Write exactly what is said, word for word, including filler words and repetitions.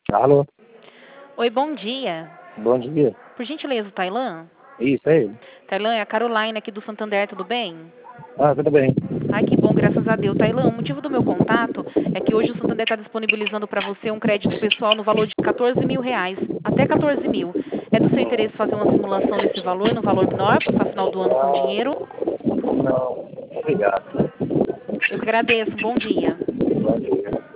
Alô? Oi, bom dia. Bom dia. Por gentileza, o Tailan? Isso, é ele. Tailan, é a Caroline aqui do Santander, tudo bem? Ah, tudo bem. Ai, que bom, graças a Deus. Tailan, o motivo do meu contato é que hoje o Santander está disponibilizando para você um crédito pessoal no valor de quatorze mil reais, até quatorze mil. É do seu interesse fazer uma simulação nesse valor, no valor menor, passar final do ano com dinheiro? Não, obrigado. Eu que agradeço, um bom dia. Bom dia.